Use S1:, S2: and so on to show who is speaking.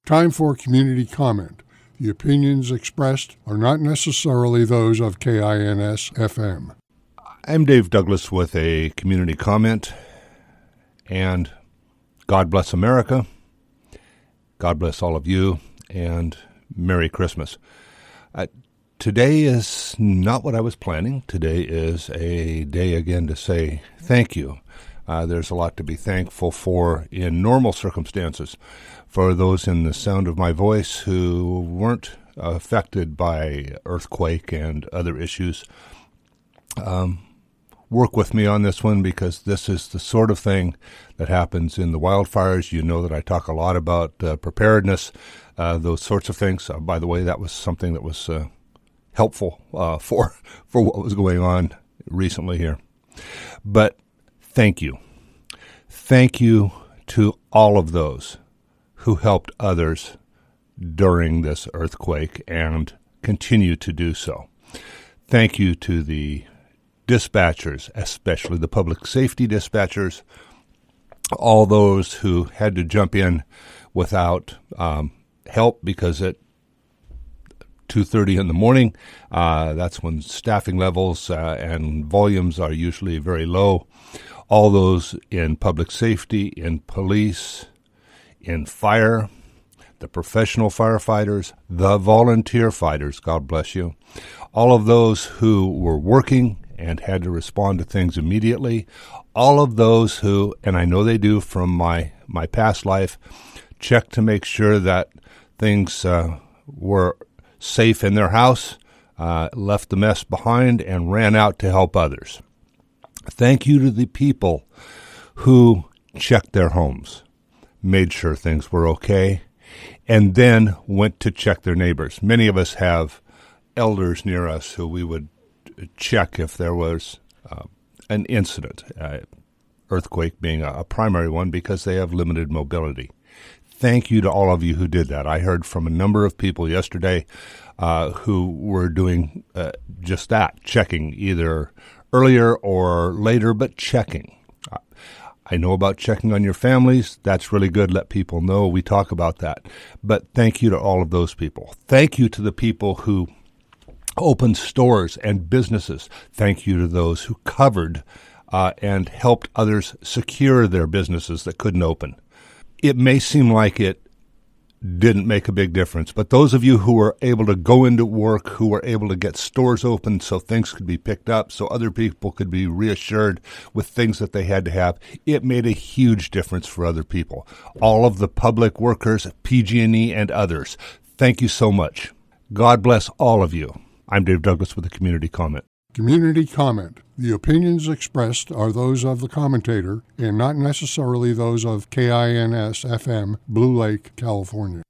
S1: Time for community comment. The opinions expressed are not necessarily those of KINS-FM.
S2: I'm Dave Douglas with a community comment, and God bless America. God bless all of you, and Merry Christmas. Today is not what I was planning. Today is a day again to say thank you. There's a lot to be thankful for in normal circumstances. For those in the sound of my voice who weren't affected by earthquake and other issues, work with me on this one, because this is the sort of thing that happens in the wildfires. You know that I talk a lot about preparedness, those sorts of things. By the way, that was something that was helpful for what was going on recently here. But thank you. Thank you to all of those who helped others during this earthquake and continue to do so. Thank you to the dispatchers, especially the public safety dispatchers, all those who had to jump in without help, because at 2:30 in the morning, that's when staffing levels and volumes are usually very low. All those in public safety, in police, in fire, the professional firefighters, the volunteer fighters, God bless you. All of those who were working and had to respond to things immediately. All of those who, and I know they do from my past life, check to make sure that things were safe in their house, left the mess behind, and ran out to help others. Thank you to the people who checked their homes, made sure things were okay, and then went to check their neighbors. Many of us have elders near us who we would check if there was an incident, earthquake being a primary one, because they have limited mobility. Thank you to all of you who did that. I heard from a number of people yesterday who were doing just that, checking either earlier or later, but checking. I know about checking on your families. That's really good. Let people know. We talk about that. But thank you to all of those people. Thank you to the people who opened stores and businesses. Thank you to those who covered and helped others secure their businesses that couldn't open. It may seem like it didn't make a big difference, but those of you who were able to go into work, who were able to get stores open so things could be picked up, so other people could be reassured with things that they had to have, it made a huge difference for other people. All of the public workers, PG&E and others, thank you so much. God bless all of you. I'm Dave Douglas with a community comment.
S1: Community comment. The opinions expressed are those of the commentator and not necessarily those of KINS-FM, Blue Lake, California.